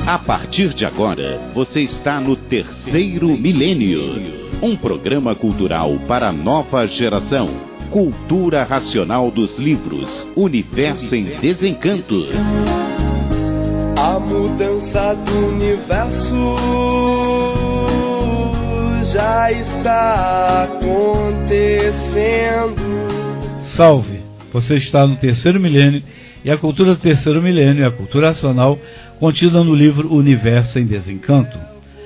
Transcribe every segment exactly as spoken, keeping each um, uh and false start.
A partir de agora, você está no Terceiro Milênio, um programa cultural para a nova geração. Cultura racional dos livros, Universo em Desencanto. A mudança do universo já está acontecendo. Salve! Você está no Terceiro Milênio e a cultura do Terceiro Milênio é a cultura racional contida no livro Universo em Desencanto.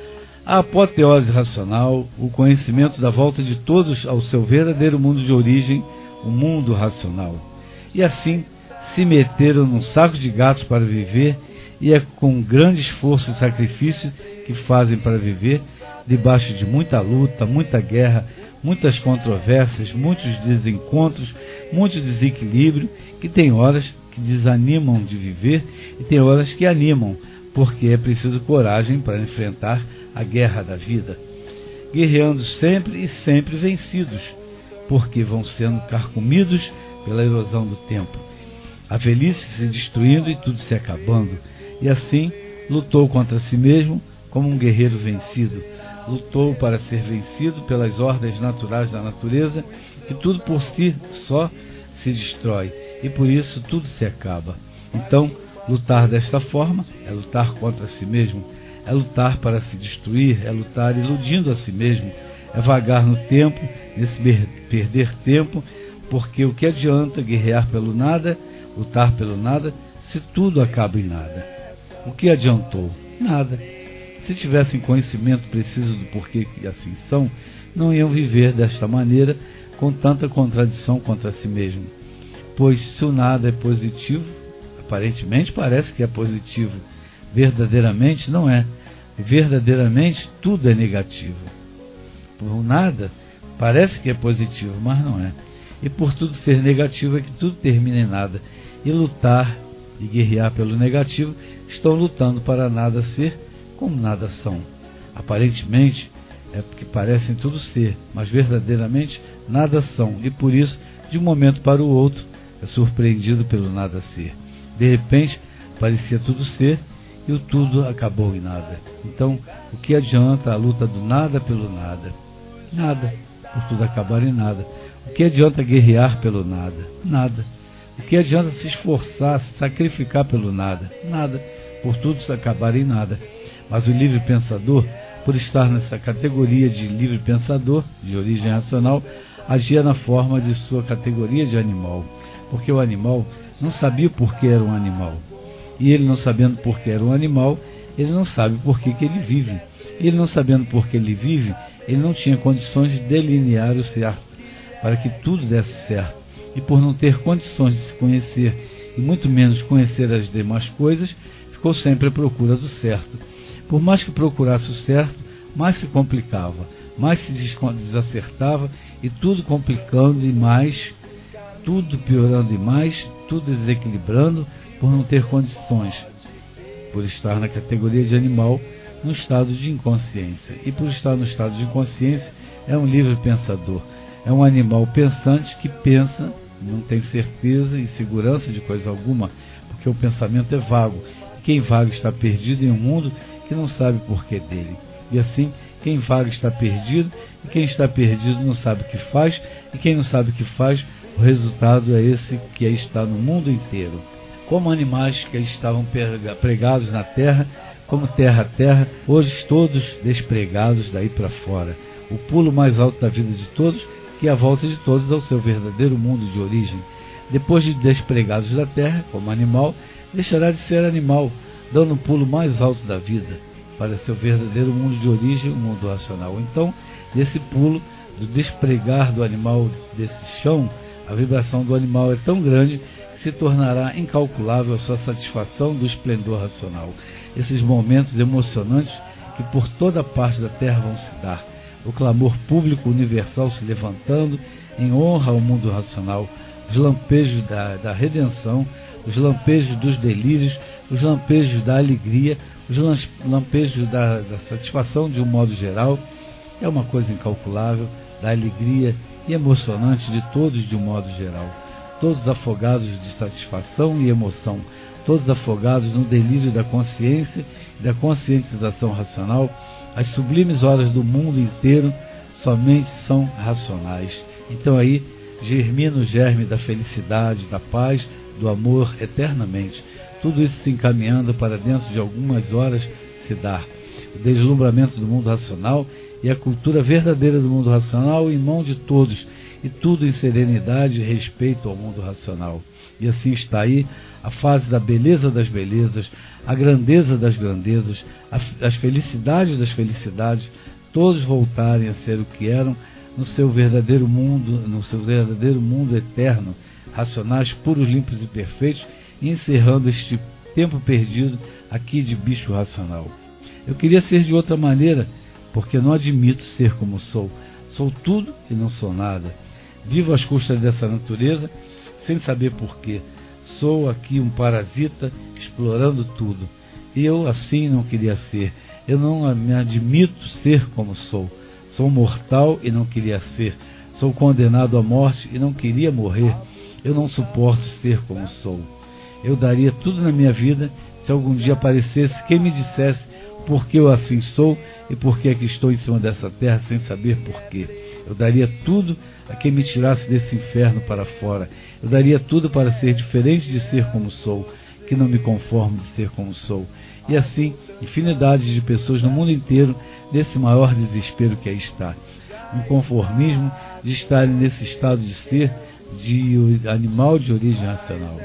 A apoteose racional, o conhecimento da volta de todos ao seu verdadeiro mundo de origem, o mundo racional. E assim se meteram num saco de gatos para viver, e é com grande esforço e sacrifício que fazem para viver, debaixo de muita luta, muita guerra, muitas controvérsias, muitos desencontros, muito desequilíbrio, que tem horas que desanimam de viver e tem horas que animam, porque é preciso coragem para enfrentar a guerra da vida, guerreando sempre e sempre vencidos, porque vão sendo carcomidos pela erosão do tempo, a velhice se destruindo e tudo se acabando, e assim lutou contra si mesmo como um guerreiro vencido, lutou para ser vencido pelas ordens naturais da natureza, que tudo por si só se destrói, e por isso tudo se acaba. Então, lutar desta forma é lutar contra si mesmo, é lutar para se destruir, é lutar iludindo a si mesmo, é vagar no tempo, nesse perder tempo, porque o que adianta guerrear pelo nada, lutar pelo nada, se tudo acaba em nada? O que adiantou? Nada. Se tivessem conhecimento preciso do porquê que assim são, não iam viver desta maneira, com tanta contradição contra si mesmo. Pois se o nada é positivo, aparentemente parece que é positivo, verdadeiramente não é. Verdadeiramente tudo é negativo. Por nada parece que é positivo, mas não é. E por tudo ser negativo é que tudo termina em nada. E lutar e guerrear pelo negativo estão lutando para nada ser como nada são. Aparentemente é porque parecem tudo ser, mas verdadeiramente nada são. E por isso, de um momento para o outro, é surpreendido pelo nada ser. De repente, parecia tudo ser e o tudo acabou em nada. Então, o que adianta a luta do nada pelo nada? Nada, por tudo acabar em nada. O que adianta guerrear pelo nada? Nada. O que adianta se esforçar, se sacrificar pelo nada? Nada, por tudo se acabar em nada. Mas o livre pensador, por estar nessa categoria de livre pensador, de origem racional, agia na forma de sua categoria de animal. Porque o animal não sabia por que era um animal. E ele não sabendo por que era um animal, ele não sabe por que, que ele vive. Ele não sabendo por que ele vive, ele não tinha condições de delinear o certo, para que tudo desse certo. E por não ter condições de se conhecer, e muito menos conhecer as demais coisas, ficou sempre à procura do certo. Por mais que procurasse o certo, mais se complicava, mais se desacertava, e tudo complicando e mais, tudo piorando e mais, tudo desequilibrando, por não ter condições, por estar na categoria de animal, no estado de inconsciência. E por estar no estado de inconsciência, é um livre pensador, é um animal pensante que pensa, não tem certeza e segurança de coisa alguma, porque o pensamento é vago. Quem vaga está perdido em um mundo que não sabe o porquê dele. E assim, quem vaga está perdido, e quem está perdido não sabe o que faz, e quem não sabe o que faz, o resultado é esse que está no mundo inteiro. Como animais que estavam pregados na terra, como terra a terra, hoje todos despregados daí para fora. O pulo mais alto da vida de todos, que é a volta de todos ao seu verdadeiro mundo de origem. Depois de despregados da terra, como animal, deixará de ser animal, dando o pulo mais alto da vida, para seu verdadeiro mundo de origem, o mundo racional. Então, nesse pulo, do despregar do animal desse chão, a vibração do animal é tão grande que se tornará incalculável a sua satisfação do esplendor racional. Esses momentos emocionantes que por toda parte da terra vão se dar. O clamor público universal se levantando em honra ao mundo racional, os lampejos da, da redenção, os lampejos dos delírios, os lampejos da alegria, os lampejos da, da satisfação de um modo geral. É uma coisa incalculável, da alegria e emocionante de todos de um modo geral. Todos afogados de satisfação e emoção, todos afogados no delírio da consciência e da conscientização racional, as sublimes horas do mundo inteiro somente são racionais. Então aí germina o germe da felicidade, da paz, do amor eternamente. Tudo isso se encaminhando para dentro de algumas horas se dar. O deslumbramento do mundo racional e a cultura verdadeira do mundo racional em mão de todos, e tudo em serenidade e respeito ao mundo racional. E assim está aí a fase da beleza das belezas, a grandeza das grandezas, as felicidades das felicidades, todos voltarem a ser o que eram no seu verdadeiro mundo, no seu verdadeiro mundo eterno, racionais, puros, limpos e perfeitos, e encerrando este tempo perdido aqui de bicho racional. Eu queria ser de outra maneira, porque não admito ser como sou. Sou tudo e não sou nada. Vivo às custas dessa natureza, sem saber porquê. Sou aqui um parasita, explorando tudo. E eu assim não queria ser. Eu não me admito ser como sou. Sou mortal e não queria ser. Sou condenado à morte e não queria morrer. Eu não suporto ser como sou. Eu daria tudo na minha vida se algum dia aparecesse quem me dissesse por que eu assim sou e por que é que estou em cima dessa terra sem saber porquê. Eu daria tudo a quem me tirasse desse inferno para fora. Eu daria tudo para ser diferente de ser como sou, que não me conformo de ser como sou. E assim, infinidade de pessoas no mundo inteiro nesse maior desespero que aí está. Um conformismo de estarem nesse estado de ser de animal de origem racional.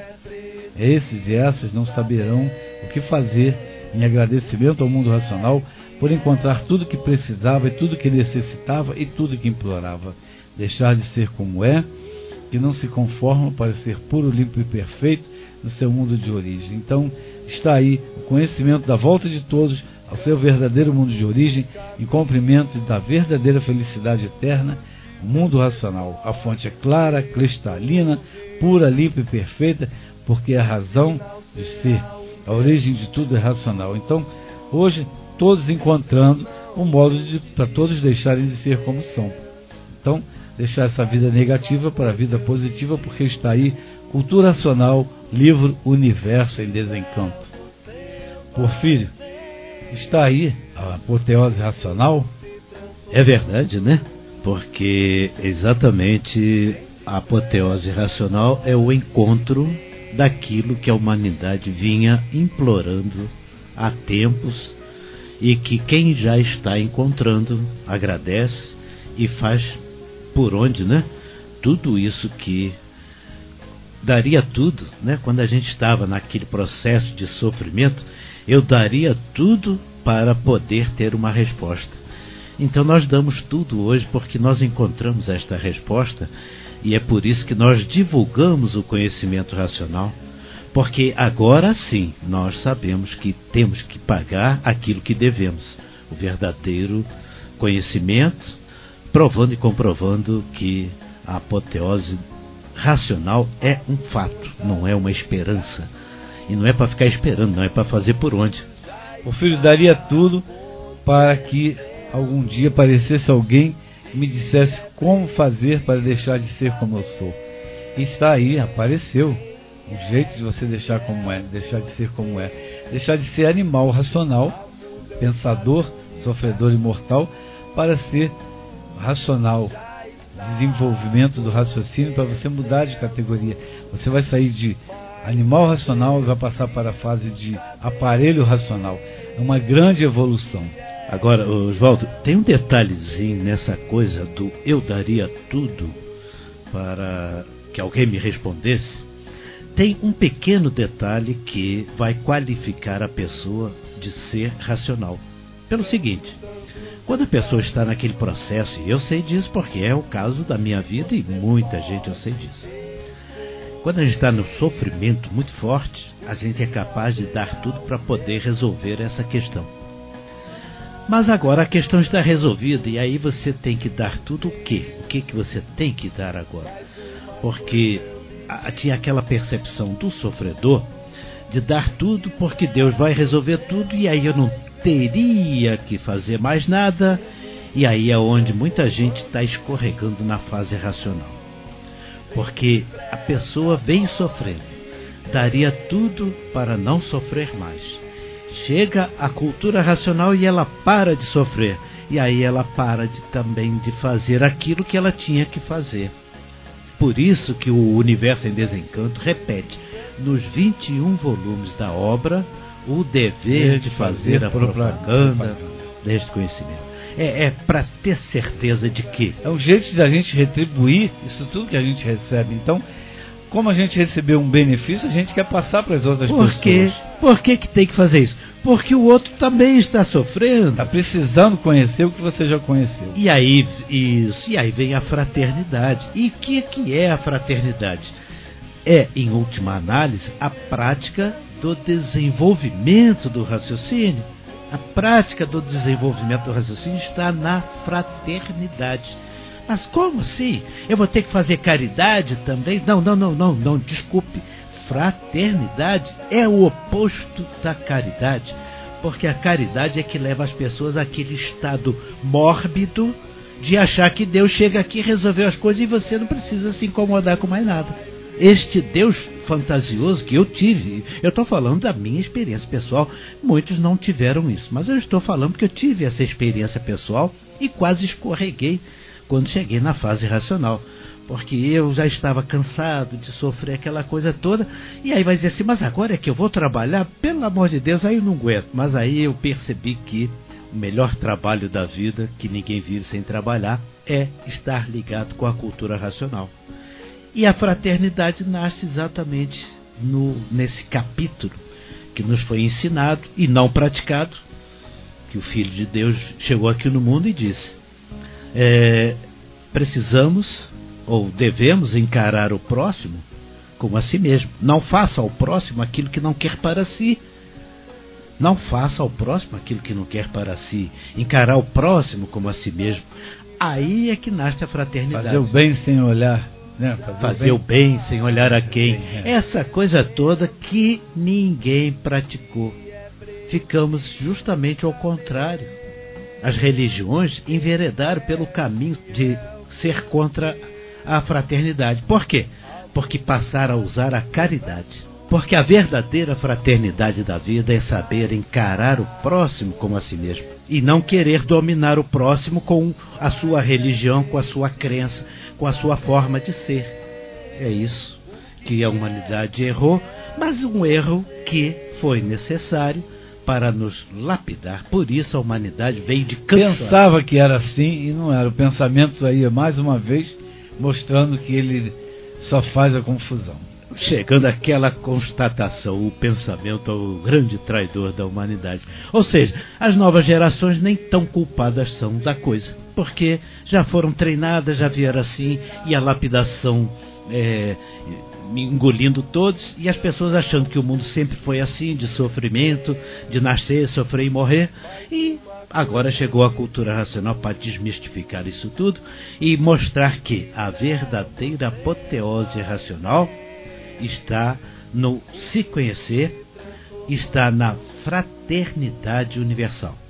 Esses e essas não saberão o que fazer em agradecimento ao mundo racional por encontrar tudo que precisava e tudo que necessitava e tudo que implorava. Deixar de ser como é, que não se conforma para ser puro, limpo e perfeito no seu mundo de origem. Então, está aí o conhecimento da volta de todos ao seu verdadeiro mundo de origem, em cumprimento da verdadeira felicidade eterna, o mundo racional. A fonte é clara, cristalina, pura, limpa e perfeita, porque é a razão de ser. A origem de tudo é racional. Então, hoje, todos encontrando um modo para todos deixarem de ser como são. Então, deixar essa vida negativa para a vida positiva, porque está aí Cultura Racional, livro Universo em Desencanto. Porfírio, está aí a apoteose racional? É verdade, né? Porque exatamente a apoteose racional é o encontro daquilo que a humanidade vinha implorando há tempos e que quem já está encontrando agradece e faz por onde, né? Tudo isso que daria tudo, né? Quando a gente estava naquele processo de sofrimento, eu daria tudo para poder ter uma resposta. Então nós damos tudo hoje porque nós encontramos esta resposta, e é por isso que nós divulgamos o conhecimento racional, porque agora sim nós sabemos que temos que pagar aquilo que devemos, o verdadeiro conhecimento, provando e comprovando que a apoteose racional é um fato, não é uma esperança. E não é para ficar esperando, não é para fazer por onde. O filho daria tudo para que algum dia aparecesse alguém que me dissesse como fazer para deixar de ser como eu sou. E está aí, apareceu um jeito de você deixar como é, deixar de ser como é, deixar de ser animal racional, pensador, sofredor e mortal, para ser racional, desenvolvimento do raciocínio, para você mudar de categoria. Você vai sair de animal racional e vai passar para a fase de aparelho racional. É uma grande evolução. Agora, Oswaldo, tem um detalhezinho nessa coisa do eu daria tudo para que alguém me respondesse. Tem um pequeno detalhe que vai qualificar a pessoa de ser racional. Pelo seguinte, quando a pessoa está naquele processo, e eu sei disso porque é o caso da minha vida e muita gente eu sei disso. Quando a gente está no sofrimento muito forte, a gente é capaz de dar tudo para poder resolver essa questão. Mas agora a questão está resolvida e aí você tem que dar tudo o quê? O que, que você tem que dar agora? Porque a, tinha aquela percepção do sofredor de dar tudo porque Deus vai resolver tudo e aí eu não teria que fazer mais nada. E aí é onde muita gente está escorregando na fase racional. Porque a pessoa vem sofrendo, daria tudo para não sofrer mais. Chega a cultura racional e ela para de sofrer. E aí ela para de, também de fazer aquilo que ela tinha que fazer. Por isso que o Universo em Desencanto repete, nos vinte e um volumes da obra, o dever de fazer a propaganda deste conhecimento. É, é para ter certeza de que... É um jeito de a gente retribuir isso tudo que a gente recebe. Então, como a gente recebeu um benefício, a gente quer passar para as outras Por pessoas. Quê? Por que que tem que fazer isso? Porque o outro também está sofrendo. Está precisando conhecer o que você já conheceu. E aí, isso, e aí vem a fraternidade. E o que, que é a fraternidade? É, em última análise, a prática do desenvolvimento do raciocínio. A prática do desenvolvimento do raciocínio está na fraternidade. Mas como assim? Eu vou ter que fazer caridade também? Não, não, não, não, não, desculpe. Fraternidade é o oposto da caridade. Porque a caridade é que leva as pessoas àquele estado mórbido de achar que Deus chega aqui, resolveu as coisas e você não precisa se incomodar com mais nada. Este Deus fantasioso que eu tive, eu estou falando da minha experiência pessoal, muitos não tiveram isso, mas eu estou falando que eu tive essa experiência pessoal e quase escorreguei quando cheguei na fase racional, porque eu já estava cansado de sofrer aquela coisa toda, e aí vai dizer assim, mas agora é que eu vou trabalhar, pelo amor de Deus, aí eu não aguento. Mas aí eu percebi que o melhor trabalho da vida, que ninguém vive sem trabalhar, é estar ligado com a cultura racional. E a fraternidade nasce exatamente no, nesse capítulo que nos foi ensinado e não praticado, que o Filho de Deus chegou aqui no mundo e disse, é, precisamos ou devemos encarar o próximo como a si mesmo. Não faça ao próximo aquilo que não quer para si. Não faça ao próximo aquilo que não quer para si. Encarar o próximo como a si mesmo. Aí é que nasce a fraternidade. Fazer o bem sem olhar. Né? Fazer, Fazer o, bem. o bem sem olhar a quem. É. Essa coisa toda que ninguém praticou. Ficamos justamente ao contrário. As religiões enveredaram pelo caminho de ser contra a fraternidade. Por quê? Porque passaram a usar a caridade. Porque a verdadeira fraternidade da vida é saber encarar o próximo como a si mesmo. E não querer dominar o próximo com a sua religião, com a sua crença, com a sua forma de ser. É isso que a humanidade errou, mas um erro que foi necessário para nos lapidar. Por isso a humanidade veio de cansar. Pensava que era assim e não era. O pensamento aí, mais uma vez, mostrando que ele só faz a confusão. Chegando àquela constatação, o pensamento é o grande traidor da humanidade. Ou seja, as novas gerações nem tão culpadas são da coisa, porque já foram treinadas, já vieram assim, e a lapidação é, engolindo todos, e as pessoas achando que o mundo sempre foi assim, de sofrimento, de nascer, sofrer e morrer, e agora chegou a cultura racional para desmistificar isso tudo e mostrar que a verdadeira apoteose racional está no se conhecer, está na fraternidade universal.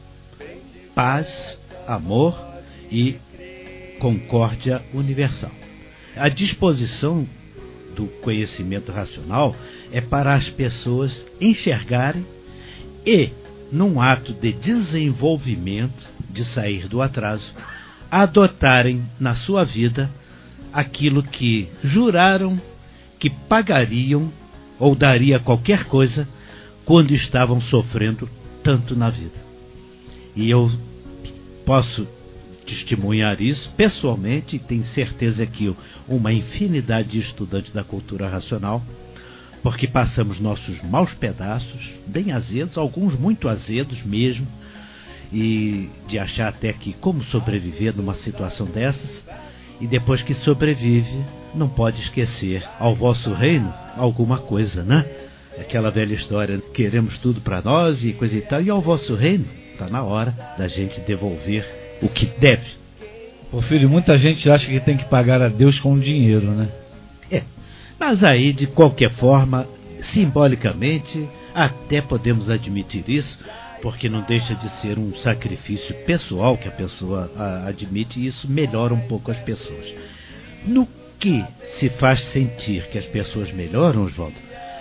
Paz, amor e concórdia universal. A disposição do conhecimento racional é para as pessoas enxergarem e, num ato de desenvolvimento, de sair do atraso, adotarem na sua vida aquilo que juraram que pagariam ou daria qualquer coisa quando estavam sofrendo tanto na vida. E eu posso testemunhar isso pessoalmente, e tenho certeza que uma infinidade de estudantes da cultura racional, porque passamos nossos maus pedaços, bem azedos, alguns muito azedos mesmo, e de achar até que como sobreviver numa situação dessas, e depois que sobrevive, não pode esquecer ao vosso reino alguma coisa, né? Aquela velha história, queremos tudo para nós e coisa e tal, e ao vosso reino, está na hora da gente devolver o que deve. Pô, filho, muita gente acha que tem que pagar a Deus com dinheiro, né? É, mas aí, de qualquer forma, simbolicamente, até podemos admitir isso, porque não deixa de ser um sacrifício pessoal que a pessoa a, admite, e isso melhora um pouco as pessoas. No que se faz sentir que as pessoas melhoram, Oswaldo,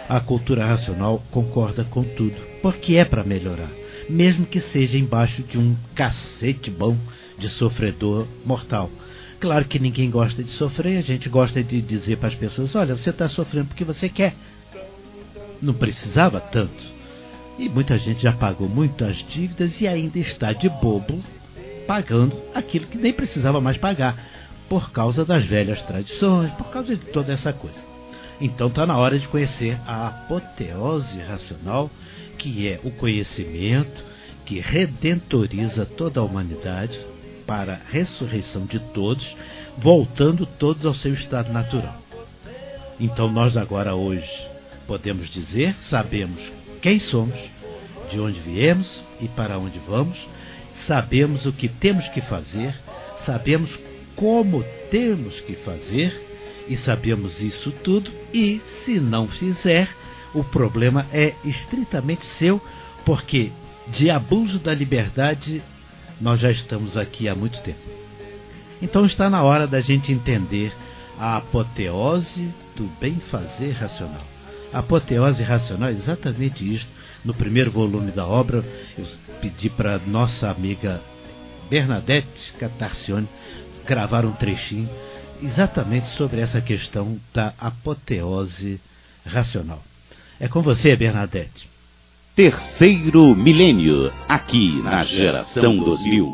A cultura racional concorda com tudo, porque é para melhorar, mesmo que seja embaixo de um cacete bom de sofredor mortal. Claro que ninguém gosta de sofrer, a gente gosta de dizer para as pessoas, olha, você está sofrendo porque você quer. Não precisava tanto. E muita gente já pagou muitas dívidas e ainda está de bobo pagando aquilo que nem precisava mais pagar, por causa das velhas tradições, por causa de toda essa coisa. Então está na hora de conhecer a apoteose racional, que é o conhecimento que redentoriza toda a humanidade para a ressurreição de todos, voltando todos ao seu estado natural. Então nós agora hoje podemos dizer, sabemos quem somos, de onde viemos e para onde vamos, sabemos o que temos que fazer, sabemos como temos que fazer e sabemos isso tudo, e se não fizer, o problema é estritamente seu, porque de abuso da liberdade nós já estamos aqui há muito tempo. Então está na hora da gente entender a apoteose do bem-fazer racional. A apoteose racional é exatamente isso. No primeiro volume da obra, eu pedi para nossa amiga Bernadette Catarcione gravar um trechinho exatamente sobre essa questão da apoteose racional. É com você, Bernadette. Terceiro milênio, aqui na Geração dois mil.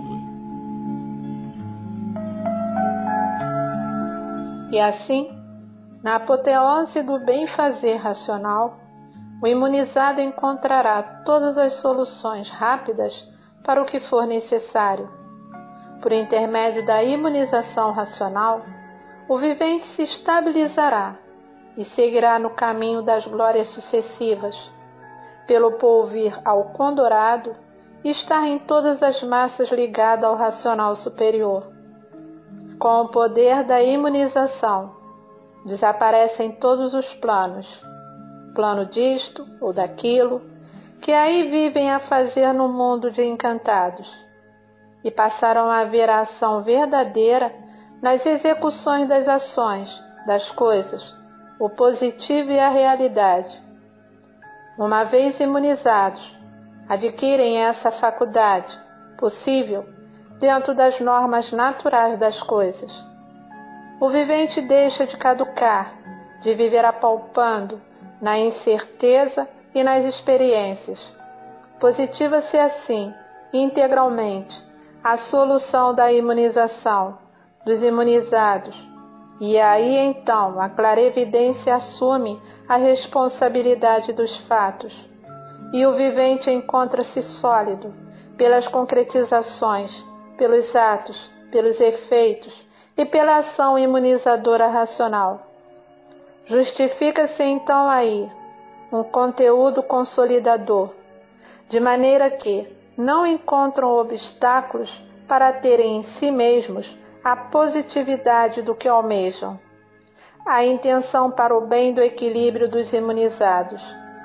E assim, na apoteose do bem-fazer racional, o imunizado encontrará todas as soluções rápidas para o que for necessário. Por intermédio da imunização racional, o vivente se estabilizará e seguirá no caminho das glórias sucessivas, pelo porvir ao condorado e estar em todas as massas ligado ao racional superior. Com o poder da imunização, desaparecem todos os planos, plano disto ou daquilo, que aí vivem a fazer no mundo de encantados, e passaram a ver a ação verdadeira nas execuções das ações, das coisas, o positivo e a realidade. Uma vez imunizados, adquirem essa faculdade possível dentro das normas naturais das coisas. O vivente deixa de caducar, de viver apalpando na incerteza e nas experiências. Positiva-se assim, integralmente, a solução da imunização dos imunizados, e aí então a clarevidência assume a responsabilidade dos fatos, e o vivente encontra-se sólido pelas concretizações, pelos atos, pelos efeitos e pela ação imunizadora racional. Justifica-se então aí um conteúdo consolidador, de maneira que não encontram obstáculos para terem em si mesmos a positividade do que almejam, a intenção para o bem do equilíbrio dos imunizados.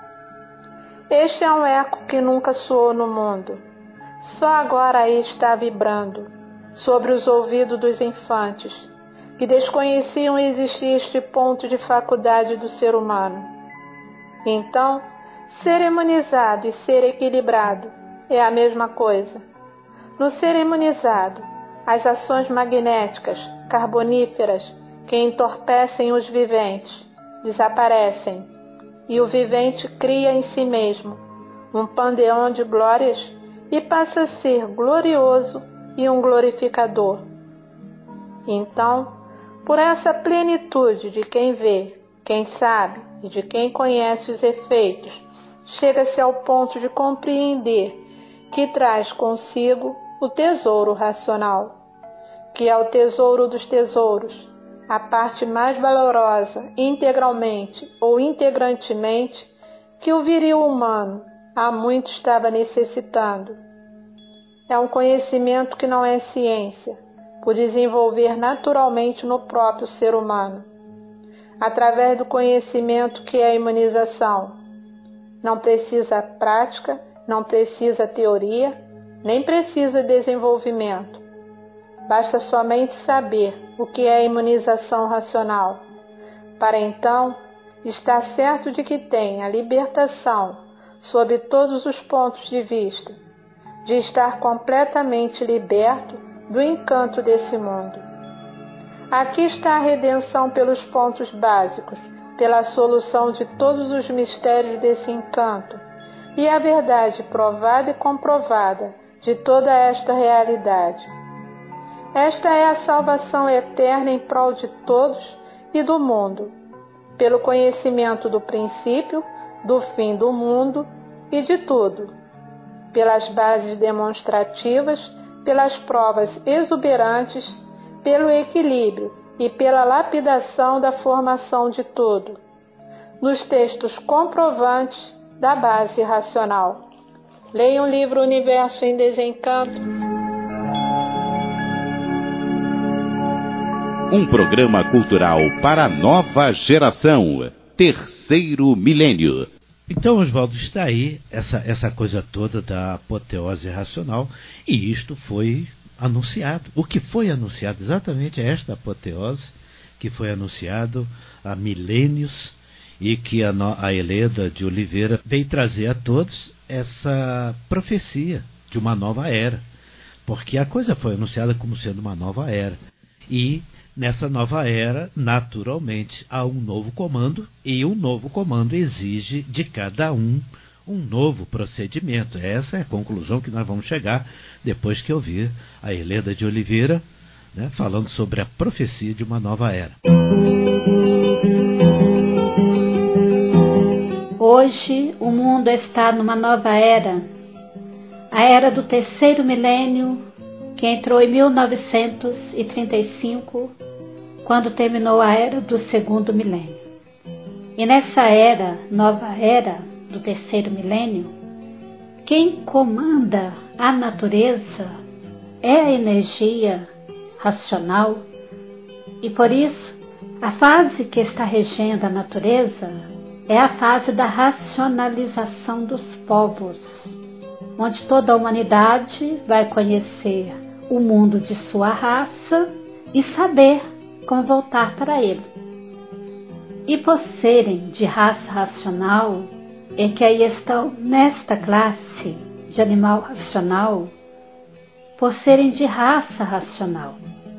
Este é um eco que nunca soou no mundo, só agora aí está vibrando, sobre os ouvidos dos infantes, que desconheciam existir este ponto de faculdade do ser humano. Então, ser imunizado e ser equilibrado é a mesma coisa. No ser imunizado, as ações magnéticas, carboníferas, que entorpecem os viventes, desaparecem, e o vivente cria em si mesmo um panteão de glórias e passa a ser glorioso e um glorificador. Então, por essa plenitude de quem vê, quem sabe e de quem conhece os efeitos, chega-se ao ponto de compreender que traz consigo o tesouro racional, que é o tesouro dos tesouros, a parte mais valorosa, integralmente ou integrantemente, que o viril humano há muito estava necessitando. É um conhecimento que não é ciência, por desenvolver naturalmente no próprio ser humano, através do conhecimento que é a imunização. Não precisa prática, não precisa teoria, nem precisa desenvolvimento. Basta somente saber o que é a imunização racional, para então está certo de que tem a libertação sob todos os pontos de vista, de estar completamente liberto do encanto desse mundo. Aqui está a redenção pelos pontos básicos, pela solução de todos os mistérios desse encanto, e a verdade provada e comprovada de toda esta realidade. Esta é a salvação eterna em prol de todos e do mundo, pelo conhecimento do princípio, do fim do mundo e de tudo, pelas bases demonstrativas, pelas provas exuberantes, pelo equilíbrio e pela lapidação da formação de tudo, nos textos comprovantes da base racional. Leia o livro Universo em Desencanto. Um programa cultural para a nova geração. Terceiro milênio. Então, Oswaldo, está aí essa, essa coisa toda da apoteose racional, e isto foi anunciado. O que foi anunciado exatamente é esta apoteose, que foi anunciado há milênios, e que a, a Helena de Oliveira veio trazer a todos essa profecia de uma nova era, porque a coisa foi anunciada como sendo uma nova era, e nessa nova era, naturalmente, há um novo comando, e um novo comando exige de cada um um novo procedimento. Essa é a conclusão que nós vamos chegar depois que ouvir a Helena de Oliveira, né, falando sobre a profecia de uma nova era. Hoje o mundo está numa nova era, a era do terceiro milênio, que entrou em mil novecentos e trinta e cinco, quando terminou a era do segundo milênio. E nessa era, nova era do terceiro milênio, quem comanda a natureza é a energia racional, e por isso a fase que está regendo a natureza é a fase da racionalização dos povos, onde toda a humanidade vai conhecer o mundo de sua raça e saber como voltar para ele. E por serem de raça racional, é que aí estão nesta classe de animal racional, por serem de raça racional.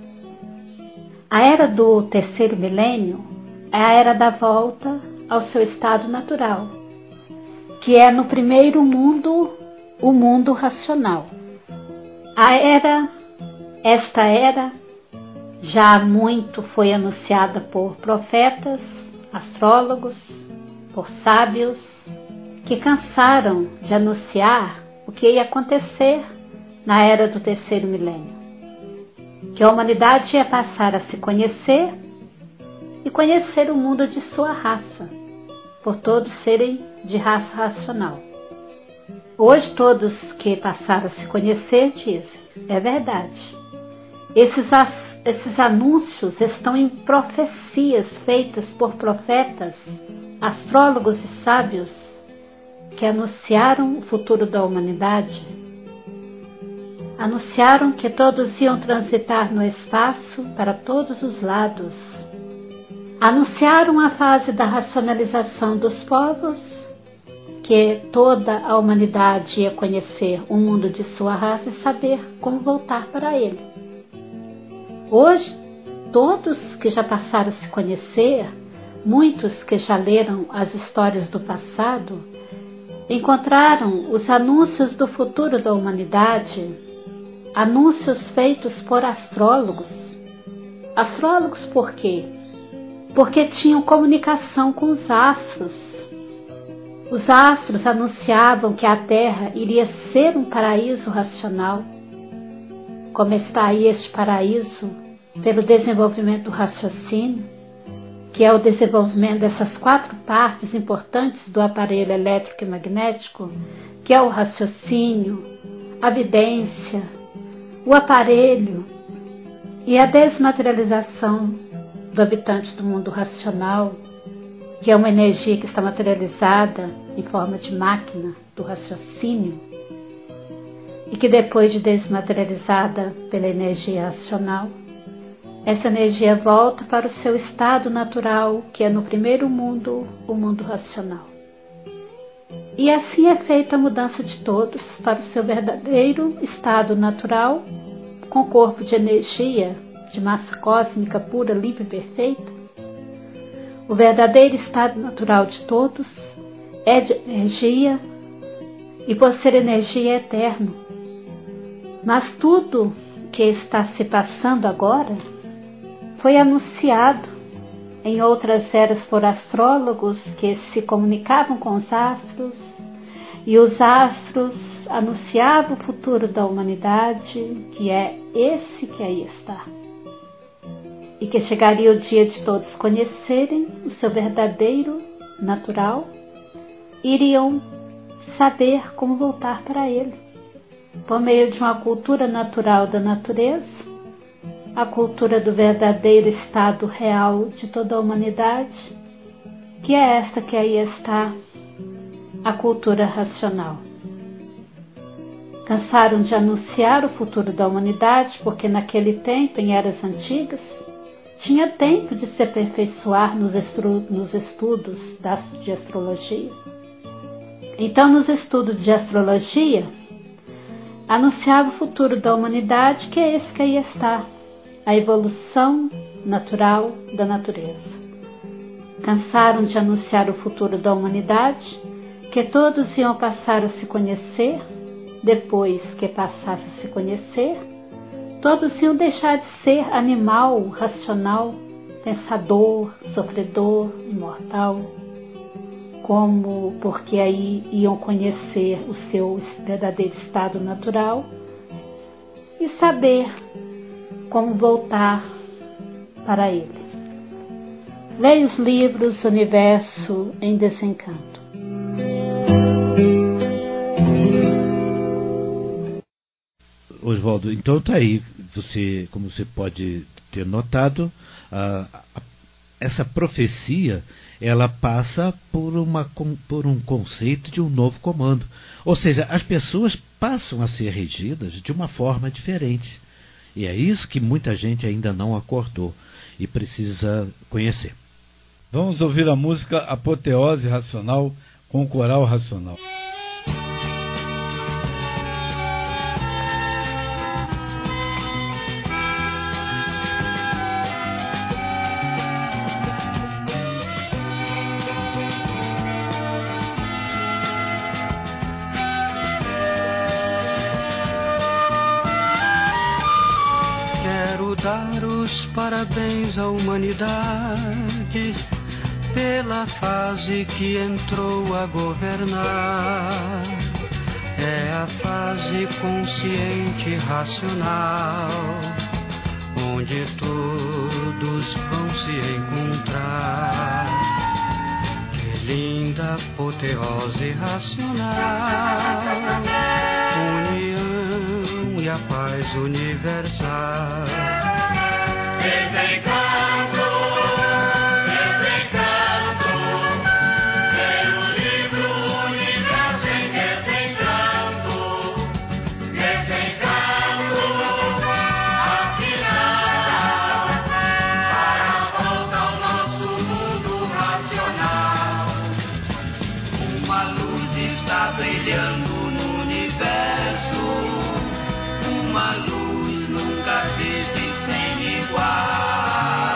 A era do terceiro milênio é a era da volta ao seu estado natural, que é no primeiro mundo, o mundo racional. A era, esta era, já há muito foi anunciada por profetas, astrólogos, por sábios, que cansaram de anunciar o que ia acontecer na era do terceiro milênio, que a humanidade ia passar a se conhecer e conhecer o mundo de sua raça, por todos serem de raça racional. Hoje todos que passaram a se conhecer dizem, é verdade. Esses, esses anúncios estão em profecias feitas por profetas, astrólogos e sábios que anunciaram o futuro da humanidade. Anunciaram que todos iam transitar no espaço para todos os lados. Anunciaram a fase da racionalização dos povos, que toda a humanidade ia conhecer o mundo de sua raça e saber como voltar para ele. Hoje, todos que já passaram a se conhecer, muitos que já leram as histórias do passado, encontraram os anúncios do futuro da humanidade, anúncios feitos por astrólogos. Astrólogos por quê? Porque tinham comunicação com os astros. Os astros anunciavam que a Terra iria ser um paraíso racional. Como está aí este paraíso? Pelo desenvolvimento do raciocínio, que é o desenvolvimento dessas quatro partes importantes do aparelho elétrico e magnético, que é o raciocínio, a vidência, o aparelho e a desmaterialização do habitante do mundo racional, que é uma energia que está materializada em forma de máquina do raciocínio e que depois de desmaterializada pela energia racional, essa energia volta para o seu estado natural, que é no primeiro mundo, o mundo racional. E assim é feita a mudança de todos para o seu verdadeiro estado natural, com corpo de energia, de massa cósmica pura, livre e perfeita. O verdadeiro estado natural de todos é de energia, e por ser energia é eterno. Mas tudo que está se passando agora foi anunciado em outras eras por astrólogos que se comunicavam com os astros, e os astros anunciavam o futuro da humanidade, que é esse que aí está. E que chegaria o dia de todos conhecerem o seu verdadeiro natural, iriam saber como voltar para ele, por meio de uma cultura natural da natureza, a cultura do verdadeiro estado real de toda a humanidade, que é esta que aí está, a cultura racional. Cansaram de anunciar o futuro da humanidade, porque naquele tempo, em eras antigas, tinha tempo de se aperfeiçoar nos, estru- nos estudos das, de astrologia. Então, nos estudos de astrologia, anunciava o futuro da humanidade, que é esse que aí está, a evolução natural da natureza. Cansaram de anunciar o futuro da humanidade, que todos iam passar a se conhecer. Depois que passasse a se conhecer, todos iam deixar de ser animal, racional, pensador, sofredor, imortal, como porque aí iam conhecer o seu verdadeiro estado natural e saber como voltar para ele. Leia os livros Universo em Desencanto. Oswaldo, então tá aí, você, como você pode ter notado, a, a, essa profecia, ela passa por, uma, por um conceito de um novo comando. Ou seja, as pessoas passam a ser regidas de uma forma diferente. E é isso que muita gente ainda não acordou e precisa conhecer. Vamos ouvir a música Apoteose Racional com o Coral Racional. Dar os parabéns à humanidade pela fase que entrou a governar. É a fase consciente racional, onde todos vão se encontrar. Que linda apoteose racional, união e a paz universal. Desencanto, desencanto, leia o livro Universo em Desencanto. Desencanto, afinal, para a volta ao nosso mundo racional. Uma luz está brilhando no universo, uma luz nunca vista sem igual.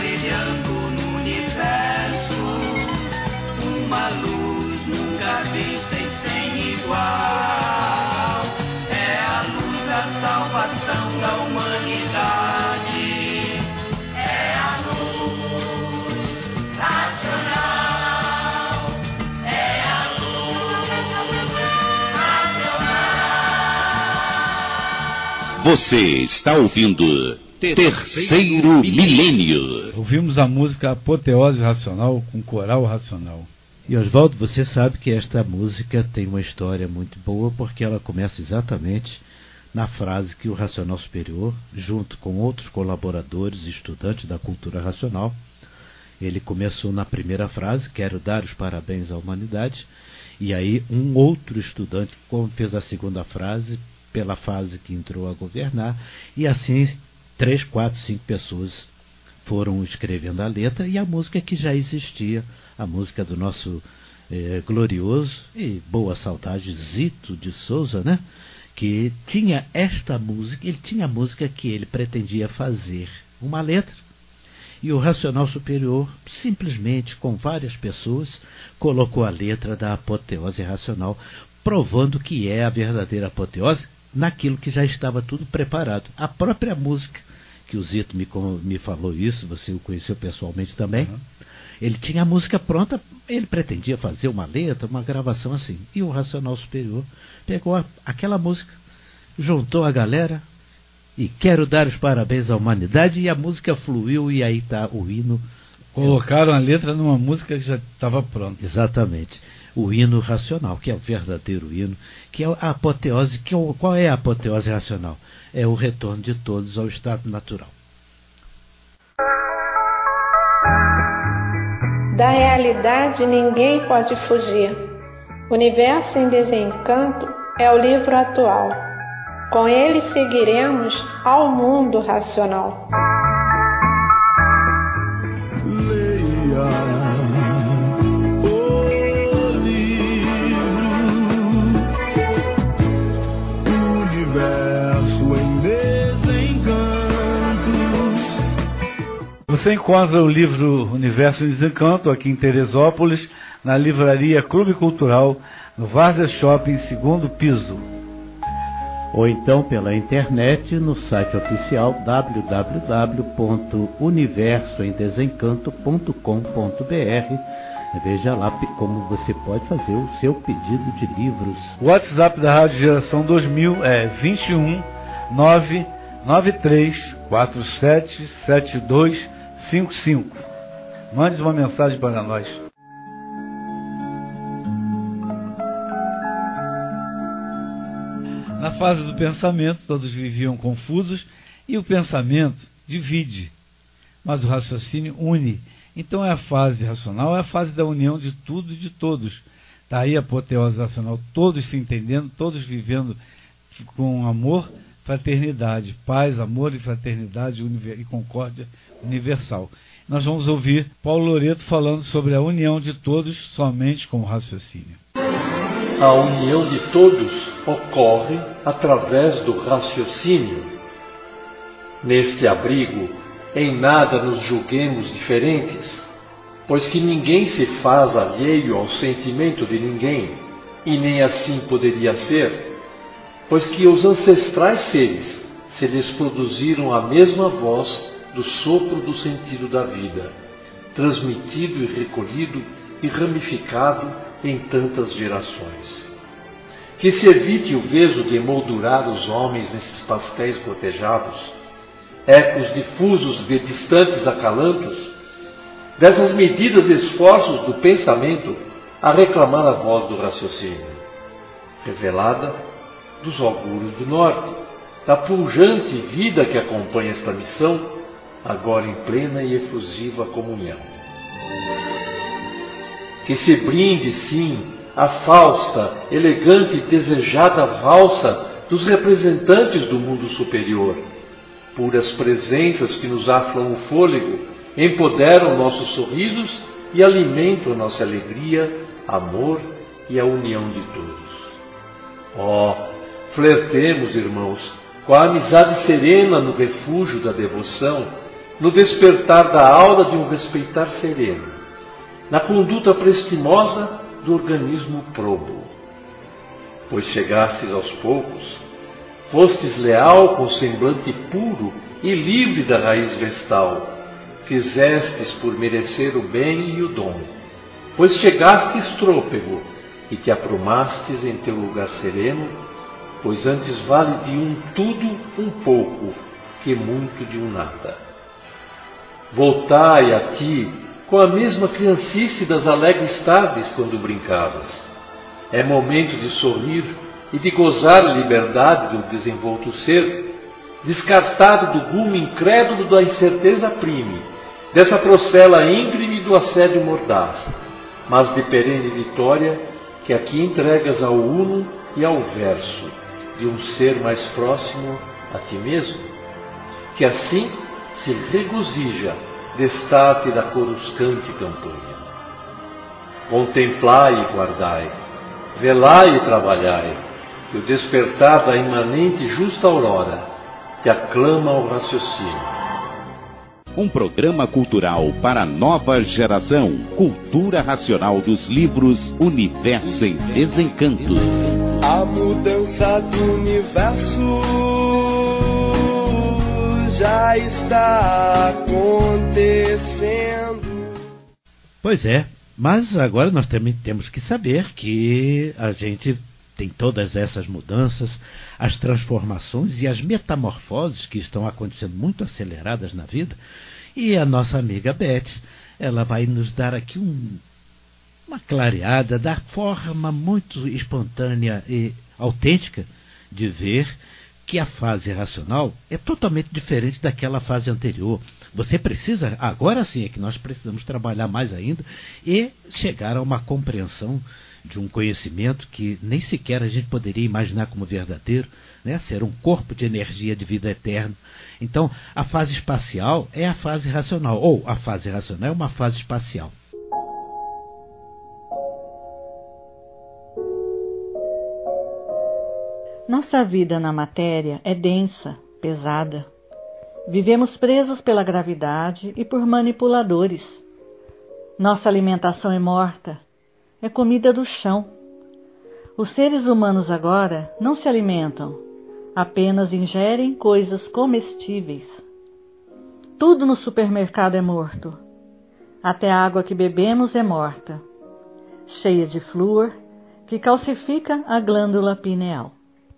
brilhando no universo, uma luz nunca vista e sem igual. É a luz da salvação da humanidade. É a luz racional. É a luz racional. Você está ouvindo Terceiro Milênio. Ouvimos a música Apoteose Racional com Coral Racional. E Oswaldo, você sabe que esta música tem uma história muito boa, porque ela começa exatamente na frase que o Racional Superior, junto com outros colaboradores e estudantes da cultura racional, ele começou na primeira frase, quero dar os parabéns à humanidade, e aí um outro estudante fez a segunda frase, pela fase que entrou a governar, e assim três, quatro, cinco pessoas foram escrevendo a letra, e a música que já existia, a música do nosso eh, glorioso e boa saudade Zito de Souza, né? Que tinha esta música, ele tinha a música que ele pretendia fazer uma letra, e o Racional Superior, simplesmente com várias pessoas, colocou a letra da apoteose racional, provando que é a verdadeira apoteose naquilo que já estava tudo preparado. A própria música, que o Zito me, me falou isso, você o conheceu pessoalmente também, uhum. Ele tinha a música pronta, ele pretendia fazer uma letra, uma gravação assim. E o Racional Superior pegou a, aquela música, juntou a galera e quero dar os parabéns à humanidade, e a música fluiu, e aí está o hino. Colocaram a letra numa música que já estava pronta. Exatamente. O hino racional, que é o verdadeiro hino, que é a apoteose. Que é, qual é a apoteose racional? É o retorno de todos ao estado natural. Da realidade ninguém pode fugir. Universo em Desencanto é o livro atual. Com ele seguiremos ao mundo racional. Leia o livro Universo em Desencanto. Você encontra o livro Universo em Desencanto aqui em Teresópolis, na livraria Clube Cultural, no Várzea Shopping, segundo piso. Ou então pela internet no site oficial w w w ponto universo em desencanto ponto com ponto b r. Veja lá como você pode fazer o seu pedido de livros. O WhatsApp da Rádio Geração dois mil é vinte e um nove nove três quatro sete sete dois cinco cinco. Mande uma mensagem para nós. Na fase do pensamento, todos viviam confusos, e o pensamento divide, mas o raciocínio une. Então é a fase racional, é a fase da união de tudo e de todos. Está aí a apoteose racional, todos se entendendo, todos vivendo com amor, fraternidade, paz, amor e fraternidade e concórdia universal. Nós vamos ouvir Paulo Loreto falando sobre a união de todos somente com o raciocínio. A união de todos ocorre através do raciocínio. Neste abrigo, em nada nos julguemos diferentes, pois que ninguém se faz alheio ao sentimento de ninguém, e nem assim poderia ser, pois que os ancestrais seres se lhes produziram a mesma voz do sopro do sentido da vida, transmitido e recolhido e ramificado em tantas gerações. Que se evite o veso de emoldurar os homens nesses pastéis gotejados, ecos difusos de distantes acalantos, dessas medidas e esforços do pensamento a reclamar a voz do raciocínio, revelada dos augúrios do norte, da pujante vida que acompanha esta missão, agora em plena e efusiva comunhão. Que se brinde, sim, a fausta, elegante e desejada valsa dos representantes do mundo superior, puras presenças que nos aflam o fôlego, empoderam nossos sorrisos e alimentam nossa alegria, amor e a união de todos. Oh, flertemos, irmãos, com a amizade serena no refúgio da devoção, no despertar da aura de um respeitar sereno, na conduta prestimosa do organismo probo. Pois chegastes aos poucos, fostes leal com semblante puro e livre da raiz vestal, fizestes por merecer o bem e o dom, pois chegastes trôpego e te aprumastes em teu lugar sereno, pois antes vale de um tudo um pouco que muito de um nada. Voltai a ti com a mesma criancice das alegres tardes quando brincavas. É momento de sorrir e de gozar a liberdade do desenvolto ser, descartado do gume incrédulo da incerteza prime, dessa procela íngreme do assédio mordaz, mas de perene vitória que aqui entregas ao uno e ao verso de um ser mais próximo a ti mesmo, que assim se regozija destate da coruscante campanha. Contemplai e guardai, velai e trabalhai, que o despertar da imanente justa aurora te aclama ao raciocínio. Um programa cultural para a nova geração. Cultura racional dos livros Universo em Desencanto. A mudança do universo já está acontecendo. Pois é, mas agora nós também temos que saber que a gente tem todas essas mudanças, as transformações e as metamorfoses que estão acontecendo muito aceleradas na vida. E a nossa amiga Beth, ela vai nos dar aqui um, uma clareada da forma muito espontânea e autêntica de ver que a fase racional é totalmente diferente daquela fase anterior. Você precisa, agora sim é que nós precisamos trabalhar mais ainda e chegar a uma compreensão de um conhecimento que nem sequer a gente poderia imaginar como verdadeiro, né? Ser um corpo de energia de vida eterna. Então, a fase espacial é a fase racional, ou a fase racional é uma fase espacial. Nossa vida na matéria é densa, pesada. Vivemos presos pela gravidade e por manipuladores. Nossa alimentação é morta, é comida do chão. Os seres humanos agora não se alimentam, apenas ingerem coisas comestíveis. Tudo no supermercado é morto. Até a água que bebemos é morta, cheia de flúor que calcifica a glândula pineal.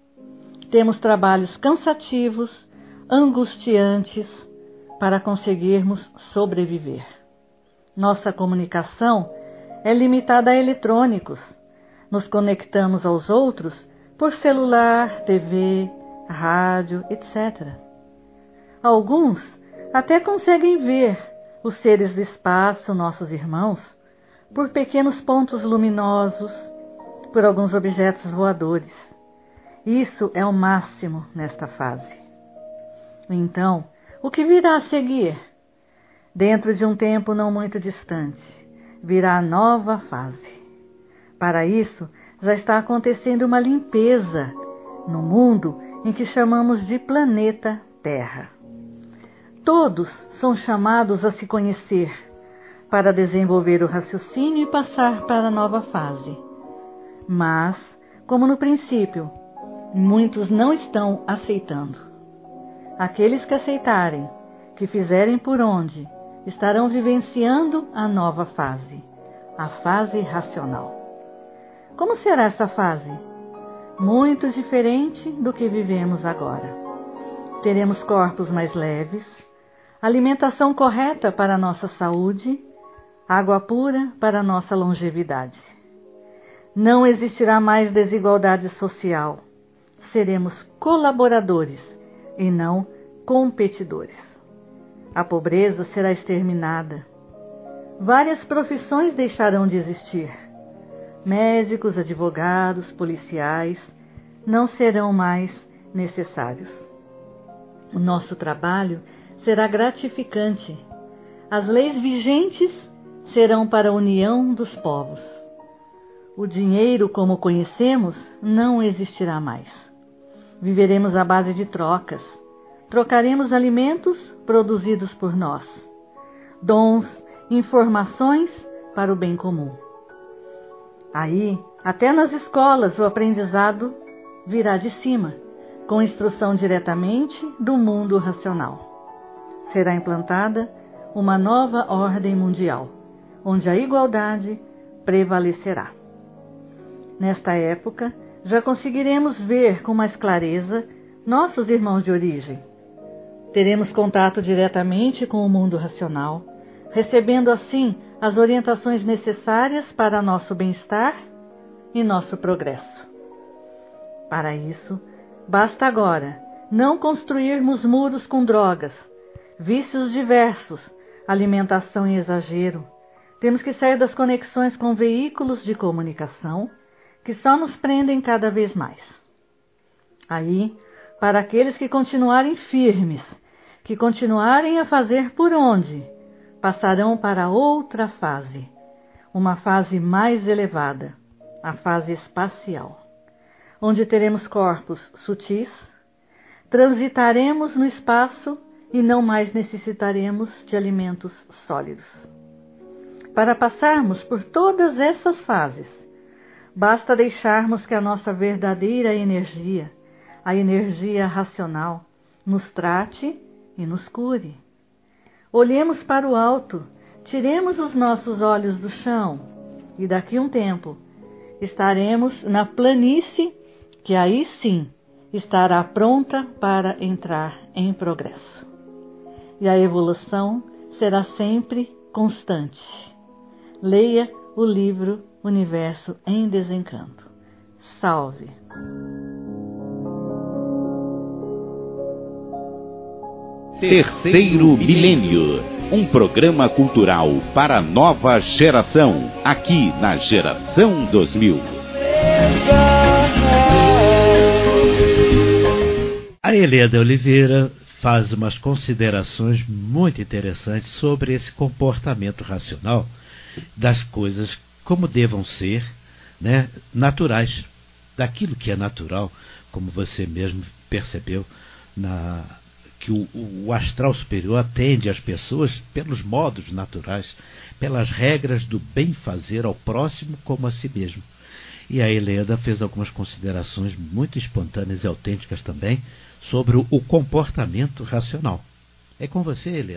Temos trabalhos cansativos, angustiantes, para conseguirmos sobreviver. Nossa comunicação é limitada a eletrônicos. Nos conectamos aos outros por celular, T V, rádio, etcétera. Alguns até conseguem ver os seres do espaço, nossos irmãos, por pequenos pontos luminosos, por alguns objetos voadores. Isso é o máximo nesta fase. Então, o que virá a seguir? Dentro de um tempo não muito distante, virá a nova fase. Para isso, já está acontecendo uma limpeza no mundo em que chamamos de planeta Terra. Todos são chamados a se conhecer para desenvolver o raciocínio e passar para a nova fase. Mas, como no princípio, muitos não estão aceitando. Aqueles que aceitarem, que fizerem por onde, estarão vivenciando a nova fase, a fase racional. Como será essa fase? Muito diferente do que vivemos agora. Teremos corpos mais leves, alimentação correta para a nossa saúde, água pura para a nossa longevidade. Não existirá mais desigualdade social. Seremos colaboradores e não competidores. A pobreza será exterminada. Várias profissões deixarão de existir. Médicos, advogados, policiais não serão mais necessários. O nosso trabalho será gratificante. As leis vigentes serão para a união dos povos. O dinheiro, como conhecemos, não existirá mais. Viveremos à base de trocas. trocaremos alimentos produzidos por nós, dons, informações para o bem comum. Aí, até nas escolas, o aprendizado virá de cima, com instrução diretamente do mundo racional. Será implantada uma nova ordem mundial, onde a igualdade prevalecerá. Nesta época, já conseguiremos ver com mais clareza nossos irmãos de origem. Teremos contato diretamente com o mundo racional, recebendo assim as orientações necessárias para nosso bem-estar e nosso progresso. Para isso, basta agora não construirmos muros com drogas, vícios diversos, alimentação em exagero. Temos que sair das conexões com veículos de comunicação que só nos prendem cada vez mais. Aí, para aqueles que continuarem firmes, que continuarem a fazer por onde, passarão para outra fase, uma fase mais elevada, a fase espacial, onde teremos corpos sutis, transitaremos no espaço e não mais necessitaremos de alimentos sólidos. Para passarmos por todas essas fases, basta deixarmos que a nossa verdadeira energia, a energia racional, nos trate e nos cure. Olhemos para o alto, tiremos os nossos olhos do chão e daqui a um tempo estaremos na planície que aí sim estará pronta para entrar em progresso. E a evolução será sempre constante. Leia o livro Universo em Desencanto. Salve! Terceiro Milênio, um programa cultural para a nova geração, aqui na Geração dois mil. A Helena Oliveira faz umas considerações muito interessantes sobre esse comportamento racional das coisas como devam ser, né, naturais, daquilo que é natural, como você mesmo percebeu, na, que o, o astral superior atende às pessoas pelos modos naturais, pelas regras do bem fazer ao próximo como a si mesmo. E a Helena fez algumas considerações muito espontâneas e autênticas também sobre o, o comportamento racional. É com você, Helena.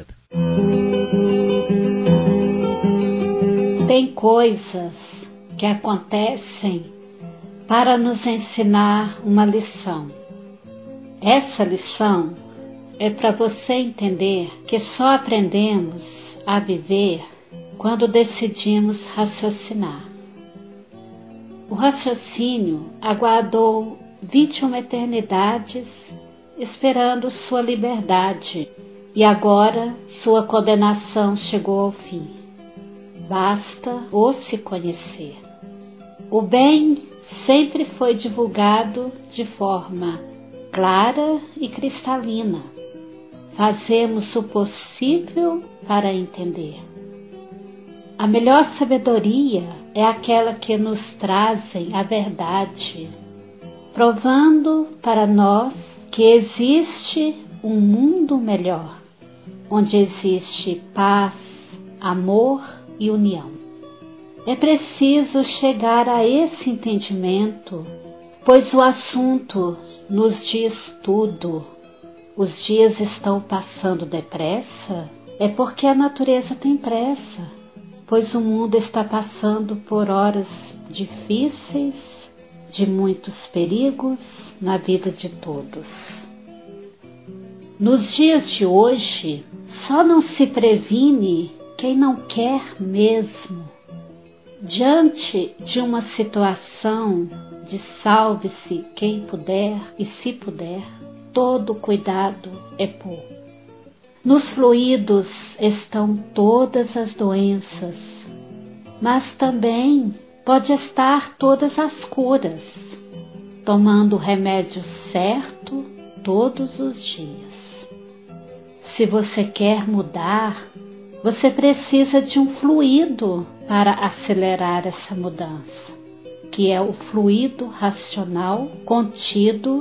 Tem coisas que acontecem para nos ensinar uma lição. Essa lição é para você entender que só aprendemos a viver quando decidimos raciocinar. O raciocínio aguardou vinte e uma eternidades esperando sua liberdade e agora sua condenação chegou ao fim. Basta o se conhecer. O bem sempre foi divulgado de forma clara e cristalina. Fazemos o possível para entender. A melhor sabedoria é aquela que nos trazem a verdade, provando para nós que existe um mundo melhor, onde existe paz, amor e união. É preciso chegar a esse entendimento, pois o assunto nos diz tudo. Os dias estão passando depressa, é porque a natureza tem pressa, pois o mundo está passando por horas difíceis, de muitos perigos na vida de todos. Nos dias de hoje, só não se previne quem não quer mesmo. Diante de uma situação de salve-se quem puder e se puder, todo cuidado é pouco. Nos fluidos estão todas as doenças, mas também pode estar todas as curas, tomando o remédio certo todos os dias. Se você quer mudar, você precisa de um fluido para acelerar essa mudança, que é o fluido racional contido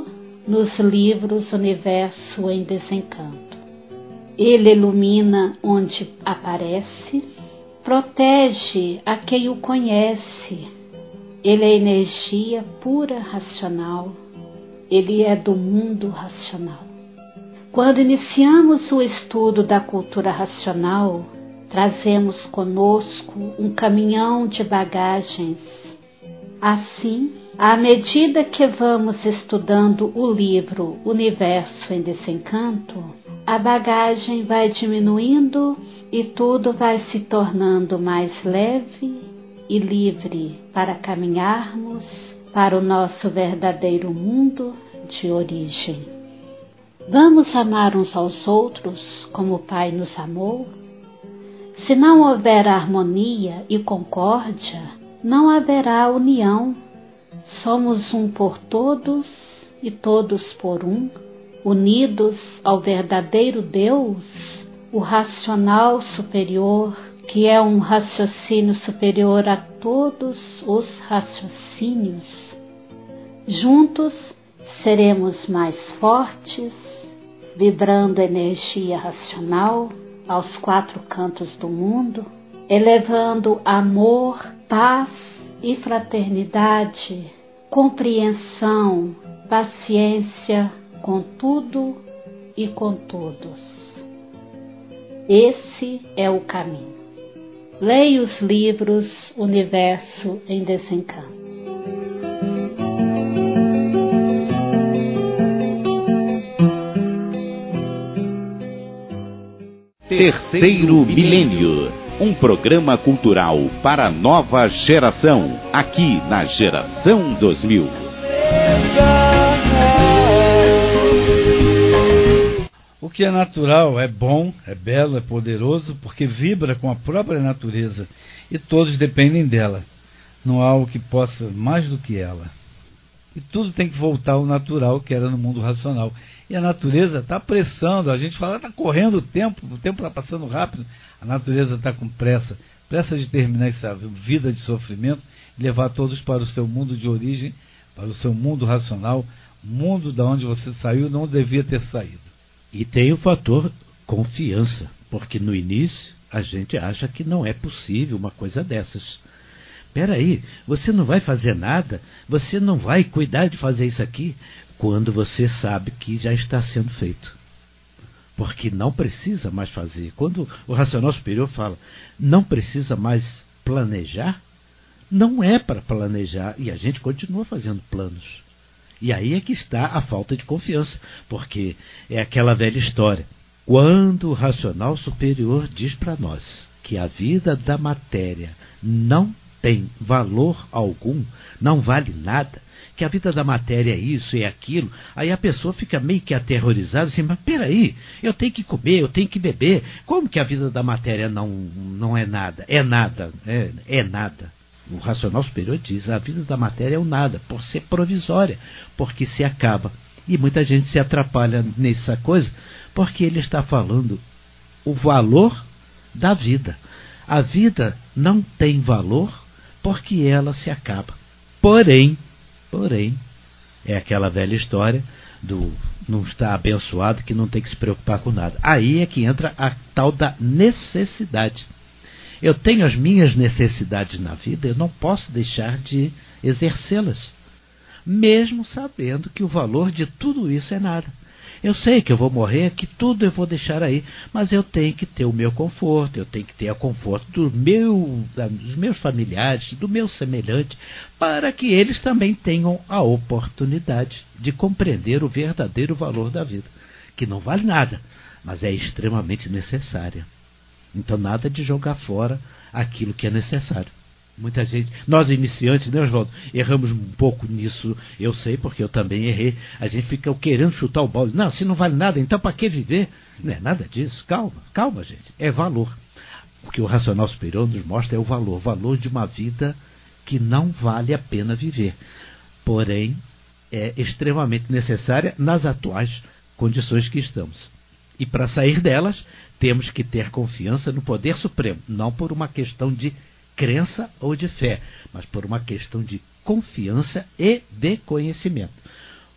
nos livros Universo em Desencanto. Ele ilumina onde aparece, protege a quem o conhece. Ele é energia pura racional. Ele é do mundo racional. Quando iniciamos o estudo da cultura racional, trazemos conosco um caminhão de bagagens. Assim, à medida que vamos estudando o livro Universo em Desencanto, a bagagem vai diminuindo e tudo vai se tornando mais leve e livre para caminharmos para o nosso verdadeiro mundo de origem. Vamos amar uns aos outros como o Pai nos amou? Se não houver harmonia e concórdia, não haverá união. Somos um por todos e todos por um, unidos ao verdadeiro Deus, o racional superior, que é um raciocínio superior a todos os raciocínios. Juntos seremos mais fortes, vibrando energia racional aos quatro cantos do mundo, elevando amor, paz e fraternidade, compreensão, paciência com tudo e com todos. Esse é o caminho. Leia os livros Universo em Desencanto. Terceiro Milênio, um programa cultural para a nova geração, aqui na Geração dois mil. O que é natural é bom, é belo, é poderoso, porque vibra com a própria natureza e todos dependem dela. Não há o que possa mais do que ela. E tudo tem que voltar ao natural que era no mundo racional. E a natureza está apressando, a gente fala, está correndo o tempo, o tempo está passando rápido, a natureza está com pressa, pressa de terminar essa vida de sofrimento e levar todos para o seu mundo de origem, para o seu mundo racional, mundo da onde você saiu não devia ter saído. E tem o fator confiança, porque no início a gente acha que não é possível uma coisa dessas. Peraí, você não vai fazer nada? Você não vai cuidar de fazer isso aqui? Quando você sabe que já está sendo feito. Porque não precisa mais fazer. Quando o racional superior fala, não precisa mais planejar, não é para planejar. E a gente continua fazendo planos. E aí é que está a falta de confiança. Porque é aquela velha história. Quando o racional superior diz para nós que a vida da matéria não tem valor algum, não vale nada, que a vida da matéria é isso, é aquilo, aí a pessoa fica meio que aterrorizada, assim, mas peraí, eu tenho que comer, eu tenho que beber, como que a vida da matéria não, não é nada? É nada, é, é nada. O racional superior diz, a vida da matéria é o nada, por ser provisória, porque se acaba. E muita gente se atrapalha nessa coisa, porque ele está falando o valor da vida. A vida não tem valor porque ela se acaba. Porém, porém, é aquela velha história do não estar abençoado que não tem que se preocupar com nada. Aí é que entra a tal da necessidade. Eu tenho as minhas necessidades na vida, eu não posso deixar de exercê-las, mesmo sabendo que o valor de tudo isso é nada. Eu sei que eu vou morrer, que tudo eu vou deixar aí, mas eu tenho que ter o meu conforto, eu tenho que ter o conforto do meu, dos meus familiares, do meu semelhante, para que eles também tenham a oportunidade de compreender o verdadeiro valor da vida, que não vale nada, mas é extremamente necessária. Então nada de jogar fora aquilo que é necessário. Muita gente, nós iniciantes, né, Oswaldo, erramos um pouco nisso, eu sei, porque eu também errei. A gente fica querendo chutar o balde. Não, se não vale nada, então para que viver? Não é nada disso. Calma, calma, gente. É valor. O que o racional superior nos mostra é o valor. O valor de uma vida que não vale a pena viver. Porém, é extremamente necessária nas atuais condições que estamos. E para sair delas, temos que ter confiança no poder supremo, não por uma questão de crença ou de fé, mas por uma questão de confiança e de conhecimento.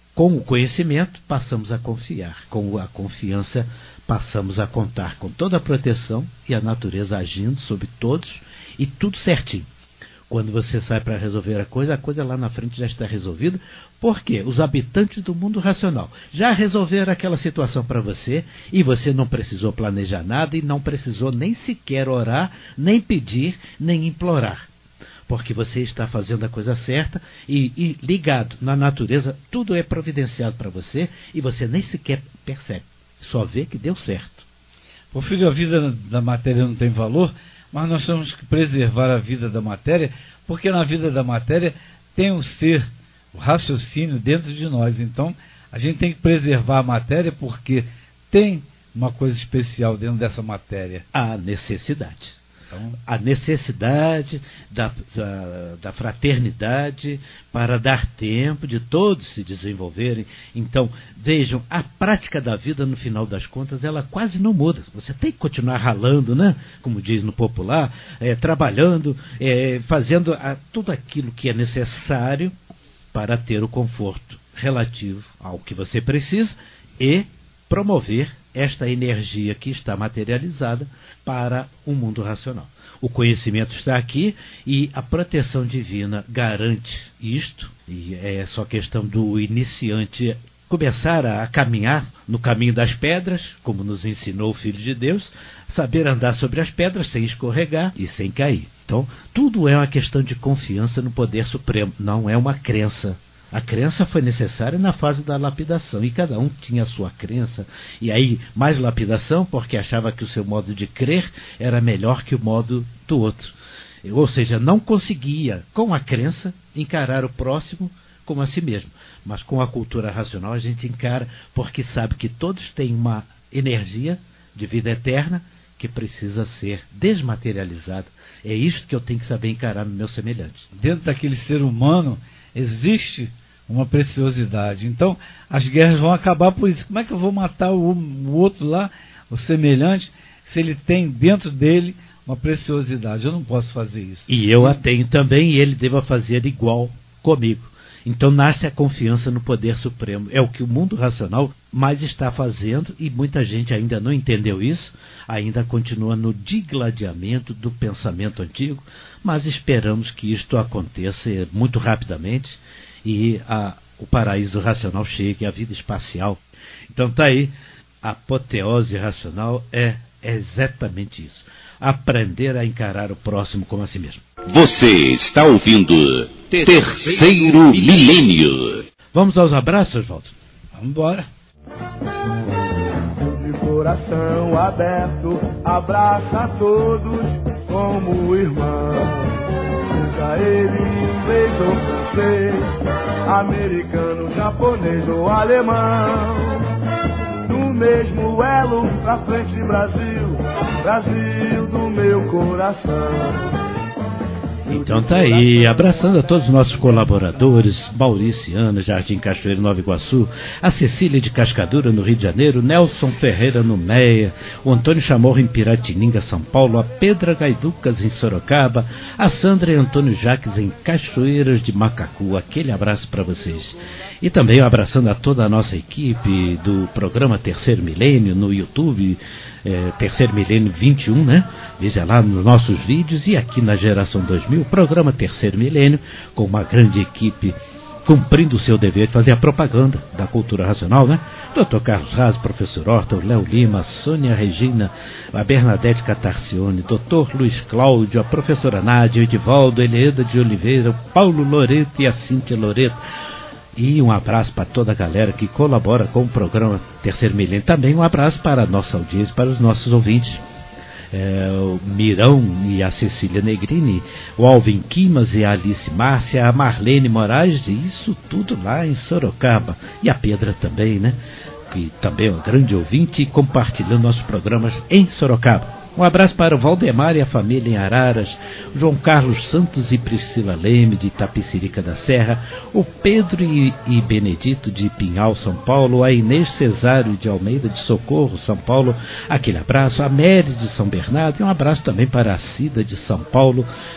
Com o conhecimento, passamos a confiar. Com a confiança, passamos a contar com toda a proteção e a natureza agindo sobre todos e tudo certinho. Quando você sai para resolver a coisa, a coisa lá na frente já está resolvida. Por quê? Os habitantes do mundo racional já resolveram aquela situação para você e você não precisou planejar nada e não precisou nem sequer orar, nem pedir, nem implorar. Porque você está fazendo a coisa certa e, e ligado na natureza, tudo é providenciado para você e você nem sequer percebe. Só vê que deu certo. Porfírio, a vida da matéria não tem valor, mas nós temos que preservar a vida da matéria, porque na vida da matéria tem o ser, o raciocínio dentro de nós. Então, a gente tem que preservar a matéria porque tem uma coisa especial dentro dessa matéria. A necessidade. Então, a necessidade da, da, da fraternidade para dar tempo de todos se desenvolverem. Então, vejam, a prática da vida, no final das contas, ela quase não muda. Você tem que continuar ralando, né? Como diz no popular, é, trabalhando, é, fazendo a, tudo aquilo que é necessário para ter o conforto relativo ao que você precisa e promover esta energia que está materializada para o mundo racional. O conhecimento está aqui e a proteção divina garante isto, e é só questão do iniciante começar a caminhar no caminho das pedras, como nos ensinou o Filho de Deus, saber andar sobre as pedras sem escorregar e sem cair. Então, tudo é uma questão de confiança no poder supremo, não é uma crença. A crença foi necessária na fase da lapidação, e cada um tinha a sua crença, e aí mais lapidação, porque achava que o seu modo de crer era melhor que o modo do outro. Ou seja, não conseguia, com a crença, encarar o próximo como a si mesmo. Mas com a cultura racional a gente encara, porque sabe que todos têm uma energia de vida eterna que precisa ser desmaterializada. É isso que eu tenho que saber encarar no meu semelhante. Dentro daquele ser humano existe uma preciosidade. Então, as guerras vão acabar por isso. Como é que eu vou matar o, o outro lá, o semelhante, se ele tem dentro dele uma preciosidade? Eu não posso fazer isso. E eu a tenho também, e ele deva fazer igual comigo. Então nasce a confiança no poder supremo. É o que o mundo racional mais está fazendo, e muita gente ainda não entendeu isso, ainda continua no digladiamento do pensamento antigo, mas esperamos que isto aconteça muito rapidamente e a, o paraíso racional chegue, a vida espacial. Então está aí, a apoteose racional é exatamente isso. Aprender a encarar o próximo como a si mesmo. Você está ouvindo Terceiro Milênio. Vamos aos abraços, Oswaldo? Vamos embora. De coração aberto, abraça a todos como irmão. Seja ele inglês ou francês, americano, japonês ou alemão. No mesmo elo, pra frente Brasil, Brasil do meu coração. Então tá aí, abraçando a todos os nossos colaboradores, Maurício Ana, Jardim Cachoeiro, Nova Iguaçu, a Cecília de Cascadura, no Rio de Janeiro, Nelson Ferreira, no Meia, o Antônio Chamorro, em Piratininga, São Paulo, a Pedra Gaiducas, em Sorocaba, a Sandra e Antônio Jaques, em Cachoeiras de Macacu. Aquele abraço para vocês. E também abraçando a toda a nossa equipe do programa Terceiro Milênio, no YouTube, é, Terceiro Milênio vinte e um, né? Veja lá nos nossos vídeos, e aqui na Geração dois mil, programa Terceiro Milênio, com uma grande equipe cumprindo o seu dever de fazer a propaganda da cultura racional, né? doutor Carlos Raz, professor Horta, Léo Lima, Sônia Regina, a Bernadette Catarcione, doutor Luiz Cláudio, a professora Nádia, o Edivaldo, Elieda de Oliveira, o Paulo Loreto e a Cíntia Loreto. E um abraço para toda a galera que colabora com o programa Terceiro Milênio. Também um abraço para a nossa audiência, para os nossos ouvintes. É, o Mirão e a Cecília Negrini, o Alvin Quimas e a Alice Márcia, a Marlene Moraes, isso tudo lá em Sorocaba. E a Pedra também, né? Que também é uma grande ouvinte, compartilhando nossos programas em Sorocaba. Um abraço para o Valdemar e a família em Araras, o João Carlos Santos e Priscila Leme, de Itapecerica da Serra, o Pedro e, e Benedito, de Pinhal, São Paulo, a Inês Cesário, de Almeida de Socorro, São Paulo, aquele abraço, a Mary, de São Bernardo, e um abraço também para a Cida, de São Paulo,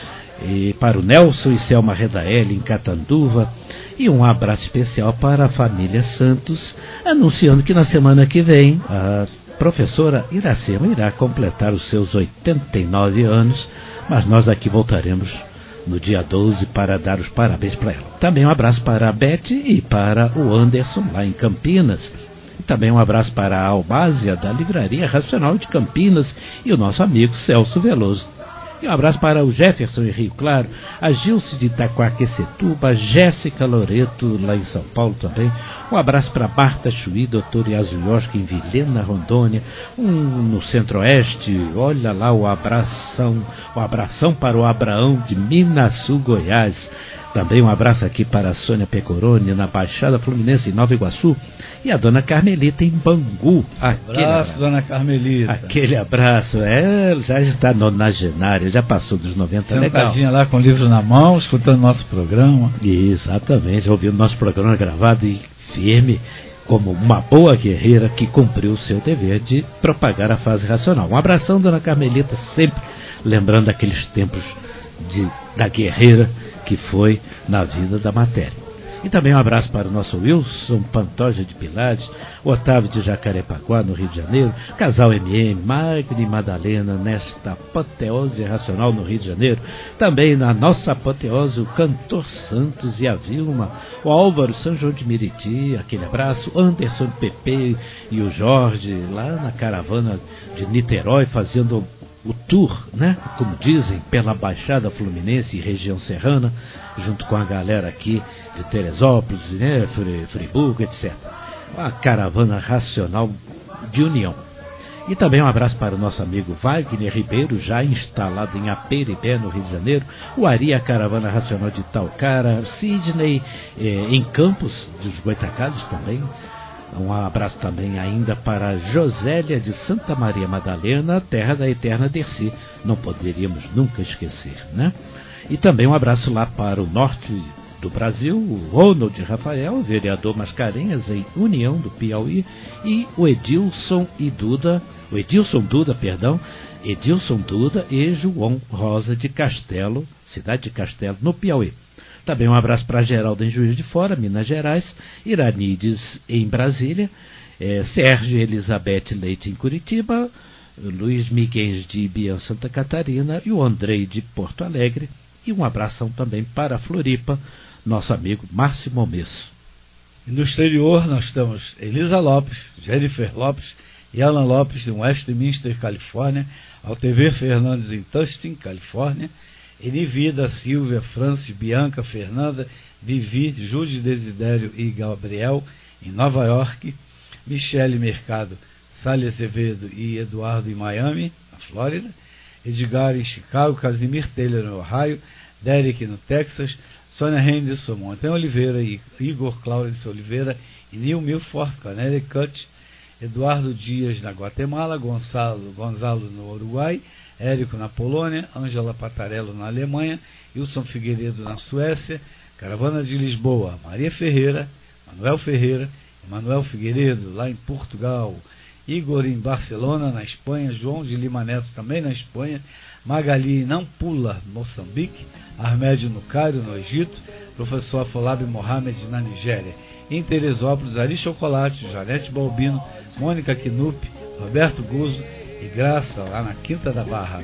e para o Nelson e Selma Redaelli em Catanduva, e um abraço especial para a família Santos, anunciando que na semana que vem a professora Iracema irá completar os seus oitenta e nove anos, mas nós aqui voltaremos no dia doze para dar os parabéns para ela. Também um abraço para a Beth e para o Anderson lá em Campinas. E também um abraço para a Almásia da Livraria Racional de Campinas e o nosso amigo Celso Veloso. E um abraço para o Jefferson em Rio Claro, a Gilce de Itaquaquecetuba, a Jéssica Loreto lá em São Paulo também. Um abraço para Marta Chuí, doutor Yazuyoski em Vilhena, Rondônia. Um no Centro-Oeste, olha lá o abração, o abração para o Abraão de Minasul, Goiás. Também um abraço aqui para a Sônia Pecoroni, na Baixada Fluminense, em Nova Iguaçu. E a dona Carmelita, em Bangu. Aquele abraço, abraço, dona Carmelita. Aquele abraço. É, já está nonagenária, já passou dos noventa, legal. Sentadinha lá com o livro na mão, escutando nosso programa. Exatamente, ouvindo nosso programa gravado e firme, como uma boa guerreira que cumpriu o seu dever de propagar a fase racional. Um abração, dona Carmelita, sempre lembrando aqueles tempos de, da guerreira que foi na vida da matéria. E também um abraço para o nosso Wilson Pantoja de Pilares, Otávio de Jacarepaguá, no Rio de Janeiro, Casal M M, Magno e Madalena, nesta apoteose racional no Rio de Janeiro. Também na nossa apoteose, o Cantor Santos e a Vilma, o Álvaro São João de Miriti, aquele abraço, Anderson Pepe e o Jorge, lá na caravana de Niterói, fazendo o tour, né, como dizem, pela Baixada Fluminense e região serrana, junto com a galera aqui de Teresópolis, né, Friburgo, etcétera. Uma caravana racional de união. E também um abraço para o nosso amigo Wagner Ribeiro, já instalado em Aperibé, no Rio de Janeiro, o Ari, a caravana racional de Talcara, Sidney, eh, em Campos dos Goitacazes também. Um abraço também ainda para Josélia de Santa Maria Madalena, terra da eterna Dercy, não poderíamos nunca esquecer, né? E também um abraço lá para o norte do Brasil, o Ronald Rafael, vereador Mascarenhas, em União do Piauí, e o Edilson e Duda, o Edilson Duda, perdão, Edilson Duda e João Rosa de Castelo, cidade de Castelo, no Piauí. Também um abraço para Geraldo em Juiz de Fora, Minas Gerais, Iranides em Brasília, é, Sérgio e Elizabeth Leite em Curitiba, Luiz Miguel de Ibiã, Santa Catarina, e o Andrei de Porto Alegre. E um abração também para Floripa, nosso amigo Márcio Momesso. E no exterior nós temos Elisa Lopes, Jennifer Lopes e Alan Lopes em Westminster, Califórnia, Altever Fernandes em Tustin, Califórnia, Enivida, Silvia, Franci, Bianca, Fernanda, Vivi, Júlio Desidério e Gabriel em Nova York, Michele Mercado, Sally Azevedo e Eduardo em Miami, na Flórida, Edgar em Chicago, Casimir Taylor no Ohio, Derek no Texas, Sônia Henderson, Montanha Oliveira e Igor Claudio Oliveira em New Milford, Connecticut, Eduardo Dias na Guatemala, Gonçalo, Gonzalo no Uruguai, Érico na Polônia, Ângela Patarello na Alemanha, Wilson Figueiredo na Suécia, Caravana de Lisboa, Maria Ferreira, Manuel Ferreira, Manuel Figueiredo lá em Portugal, Igor em Barcelona, na Espanha, João de Lima Neto também na Espanha, Magali em Nampula, Moçambique, Armédio no Cairo, no Egito, professor Afolabi Mohamed na Nigéria, em Teresópolis, Ari Chocolate, Janete Balbino, Mônica Knupp, Roberto Guzzo e Graça, lá na Quinta da Barra.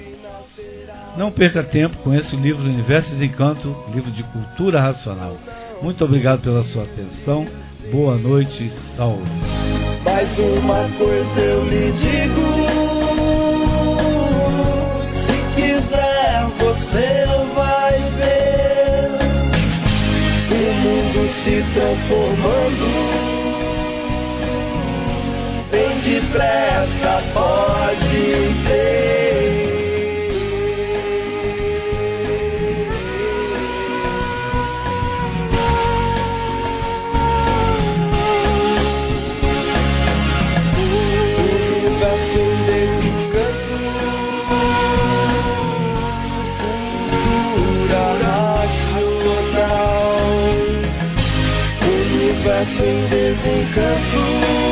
Não perca tempo, conheça o livro Universo e Encanto, livro de cultura racional. Muito obrigado pela sua atenção, boa noite e salve. Mais uma coisa eu lhe digo, se quiser você vai ver o mundo se transformando. Bem depressa pode ver. O universo desencanto, cultura racional. O universo em desencanto.